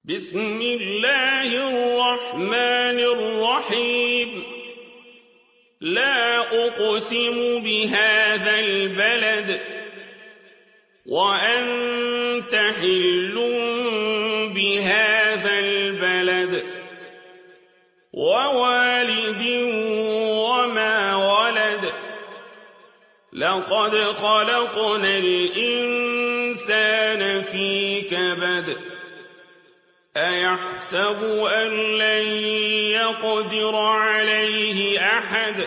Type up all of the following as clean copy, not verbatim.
بسم الله الرحمن الرحيم لا أقسم بهذا البلد وأنت حل بهذا البلد ووالد وما ولد لقد خلقنا الإنسان في كبد أيحسب أن لن يقدر عليه أحد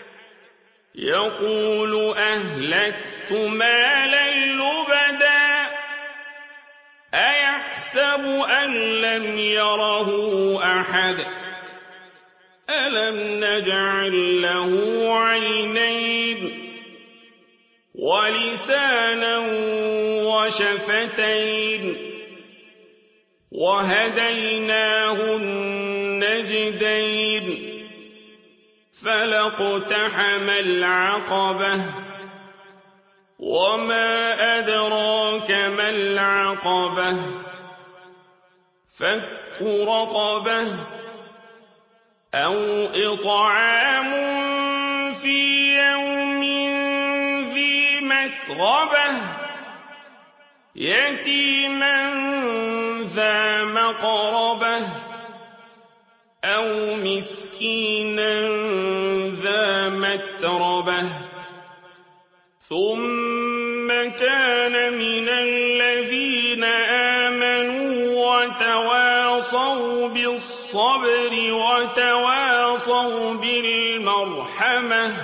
يقول أهلكت مالا لبدا أيحسب أن لم يره أحد ألم نجعل له عينين ولسانا وشفتين وهديناه النجدين فلاقتحم العقبة وما أدراك ما العقبة فك رقبة أو إطعام في يوم ذي مسغبة يتيما ذا مقربة أو مسكينا ذا متربة ثم كان من الذين آمنوا وتواصوا بالصبر وتواصوا بالمرحمة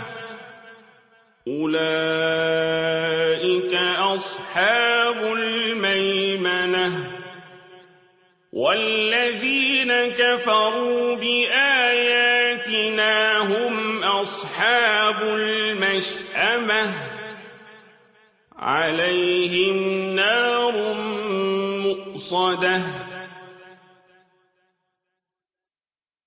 أولئك أصحاب الميمنة والذين كفروا بآياتنا هم أصحاب المشأمة عليهم نار مؤصدة